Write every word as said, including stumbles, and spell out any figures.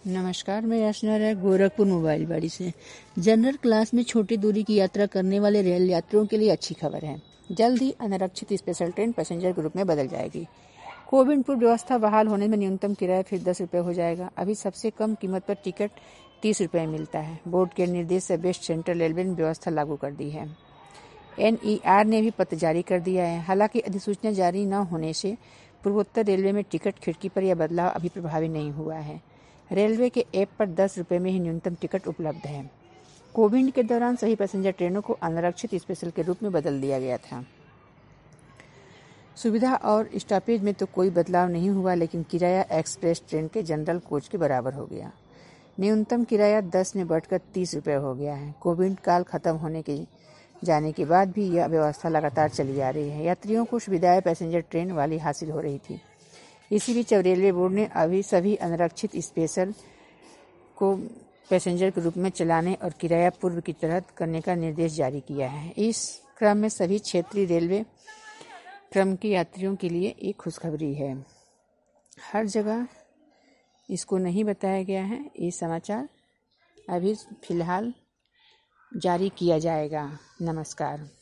नमस्कार, मैं याचना राय गोरखपुर मोबाइल बाड़ी से। जनरल क्लास में छोटी दूरी की यात्रा करने वाले रेल यात्रियों के लिए अच्छी खबर है। जल्द ही अनारक्षित स्पेशल ट्रेन पैसेंजर ग्रुप में बदल जाएगी। कोविड पूर्व व्यवस्था बहाल होने में न्यूनतम किराया फिर दस रुपये हो जाएगा। अभी सबसे कम कीमत पर टिकट तीस रुपये मिलता है। बोर्ड के निर्देश से वेस्ट सेंट्रल रेलवे ने व्यवस्था लागू कर दी है। एन ई आर ने भी पत्र जारी कर दिया है। हालांकि अधिसूचना जारी न होने से पूर्वोत्तर रेलवे में टिकट खिड़की पर यह बदलाव अभी प्रभावी नहीं हुआ है। रेलवे के ऐप पर दस रुपये में ही न्यूनतम टिकट उपलब्ध है। कोविड के दौरान सभी पैसेंजर ट्रेनों को अनारक्षित स्पेशल के रूप में बदल दिया गया था। सुविधा और स्टॉपेज में तो कोई बदलाव नहीं हुआ, लेकिन किराया एक्सप्रेस ट्रेन के जनरल कोच के बराबर हो गया। न्यूनतम किराया दस में बढ़कर तीस रुपये हो गया है। कोविड काल खत्म होने के जाने के बाद भी यह व्यवस्था लगातार चली आ रही है। यात्रियों को सुविधाएं पैसेंजर ट्रेन वाली हासिल हो रही थी। इसी बीच अब रेलवे बोर्ड ने अभी सभी अनारक्षित स्पेशल को पैसेंजर के रूप में चलाने और किराया पूर्व की तरह करने का निर्देश जारी किया है। इस क्रम में सभी क्षेत्रीय रेलवे क्रम के यात्रियों के लिए एक खुशखबरी है। हर जगह इसको नहीं बताया गया है। ये समाचार अभी फिलहाल जारी किया जाएगा। नमस्कार।